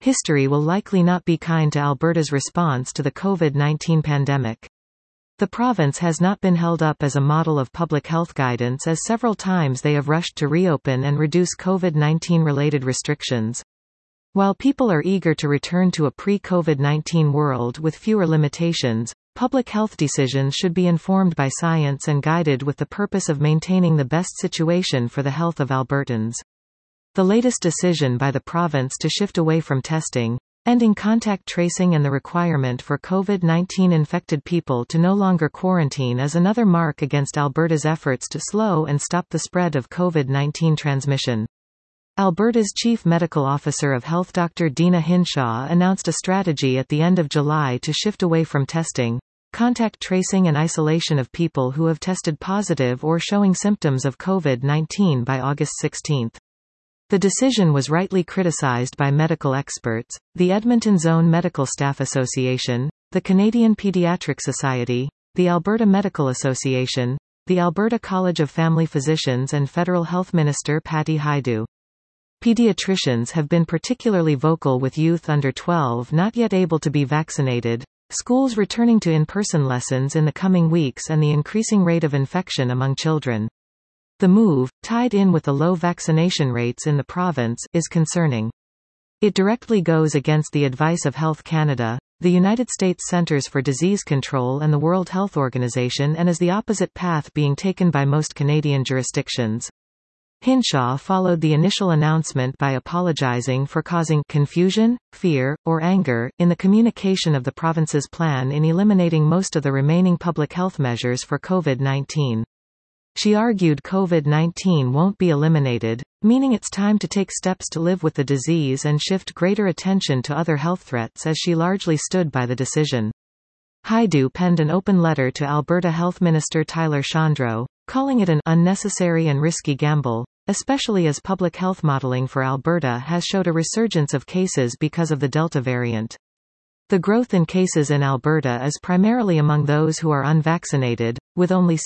history will likely not be kind to Alberta's response to the COVID-19 pandemic. The province has not been held up as a model of public health guidance, as several times they have rushed to reopen and reduce COVID-19 related restrictions. While people are eager to return to a pre-COVID-19 world with fewer limitations, public health decisions should be informed by science and guided with the purpose of maintaining the best situation for the health of Albertans. The latest decision by the province to shift away from testing, ending contact tracing and the requirement for COVID-19 infected people to no longer quarantine is another mark against Alberta's efforts to slow and stop the spread of COVID-19 transmission. Alberta's Chief Medical Officer of Health Dr. Deena Hinshaw announced a strategy at the end of July to shift away from testing, contact tracing and isolation of people who have tested positive or showing symptoms of COVID-19 by August 16. The decision was rightly criticized by medical experts, the Edmonton Zone Medical Staff Association, the Canadian Pediatric Society, the Alberta Medical Association, the Alberta College of Family Physicians and Federal Health Minister Patty Hajdu. Pediatricians have been particularly vocal with youth under 12 not yet able to be vaccinated, schools returning to in-person lessons in the coming weeks and the increasing rate of infection among children. The move, tied in with the low vaccination rates in the province, is concerning. It directly goes against the advice of Health Canada, the United States Centers for Disease Control and the World Health Organization, and is the opposite path being taken by most Canadian jurisdictions. Hinshaw followed the initial announcement by apologizing for causing confusion, fear, or anger in the communication of the province's plan in eliminating most of the remaining public health measures for COVID-19. She argued COVID-19 won't be eliminated, meaning it's time to take steps to live with the disease and shift greater attention to other health threats, as she largely stood by the decision. Hajdu penned an open letter to Alberta Health Minister Tyler Shandro, calling it an unnecessary and risky gamble, especially as public health modeling for Alberta has showed a resurgence of cases because of the Delta variant. The growth in cases in Alberta is primarily among those who are unvaccinated, with only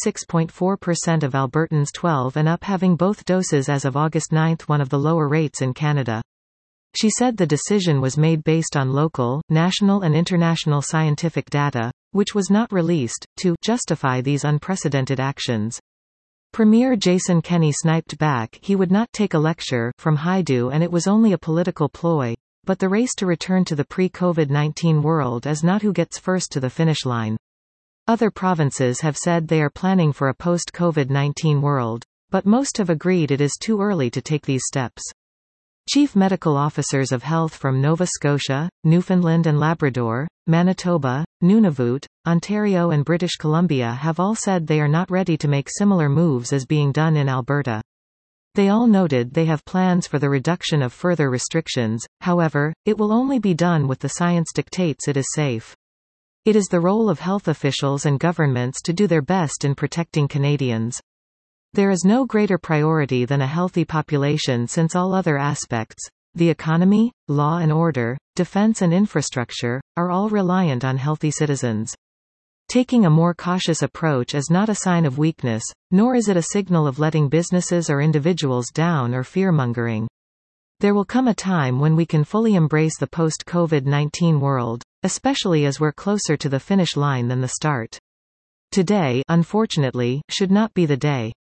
66.4% of Albertans 12 and up having both doses as of August 9, one of the lower rates in Canada. She said the decision was made based on local, national and international scientific data, which was not released, to justify these unprecedented actions. Premier Jason Kenney sniped back he would not take a lecture from Hajdu and it was only a political ploy. But the race to return to the pre-COVID-19 world is not who gets first to the finish line. Other provinces have said they are planning for a post-COVID-19 world, but most have agreed it is too early to take these steps. Chief medical officers of health from Nova Scotia, Newfoundland and Labrador, Manitoba, Nunavut, Ontario and British Columbia have all said they are not ready to make similar moves as being done in Alberta. They all noted they have plans for the reduction of further restrictions, however, it will only be done with the science dictates it is safe. It is the role of health officials and governments to do their best in protecting Canadians. There is no greater priority than a healthy population, since all other aspects, the economy, law and order, defense and infrastructure, are all reliant on healthy citizens. Taking a more cautious approach is not a sign of weakness, nor is it a signal of letting businesses or individuals down or fear-mongering. There will come a time when we can fully embrace the post-COVID-19 world, especially as we're closer to the finish line than the start. Today, unfortunately, should not be the day.